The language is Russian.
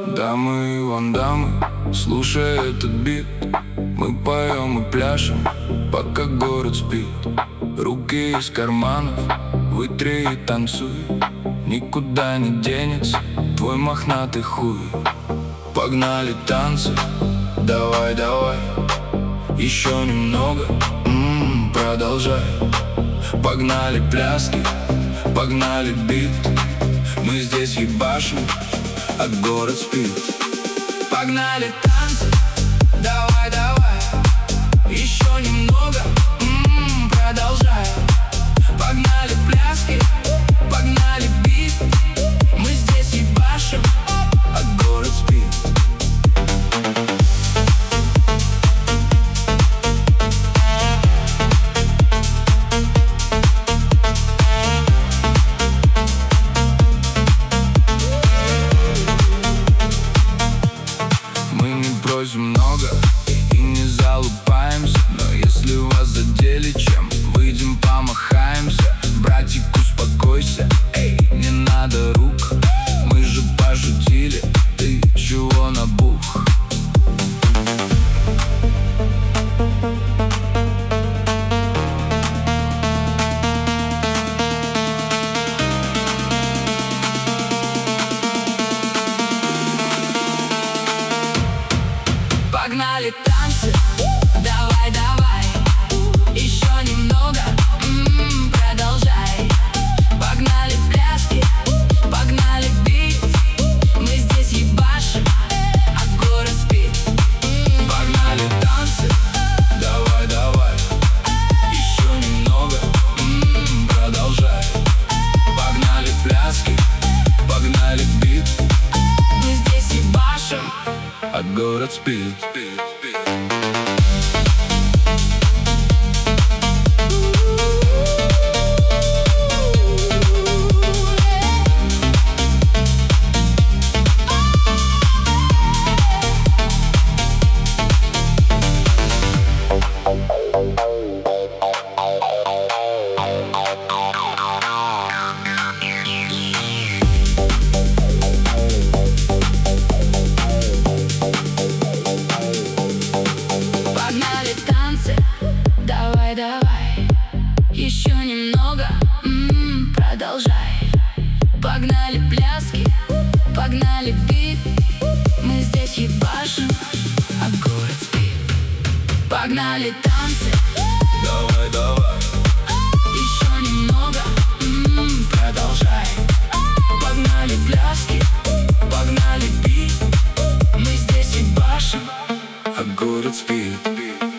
Дамы и вандамы, слушай этот бит. Мы поем и пляшем, пока город спит. Руки из карманов, вытри и танцуй. Никуда не денется твой мохнатый хуй. Погнали танцы, давай, давай. Еще немного, продолжай. Погнали пляски, погнали бит. Мы здесь ебашим, а город спит. Погнали танцы, давай, давай. Еще немного, продолжай. Погнали пляски, погнали бит. Мы здесь ебашим, а город спит. Много и не залупаемся, но если вас задели чем, выйдем помахаемся. Братик, успокойся, эй, не надо рук. Мы же пошутили, ты чего набух? Погнали танцы, давай, давай. Еще немного, продолжай. Погнали пляски, погнали бит. Мы здесь ебашим, а город спит. Погнали танцы, давай, давай. Еще немного, продолжай. Погнали пляски, погнали бит. Мы здесь ебашим, а город спит. погнали танцы, давай, давай. Еще немного, продолжай. Погнали пляски, погнали бит. Мы здесь ебашим, а город спит. Погнали танцы, давай, давай. еще немного, продолжай. Погнали пляски, погнали бит. Мы здесь ебашим, а город спит.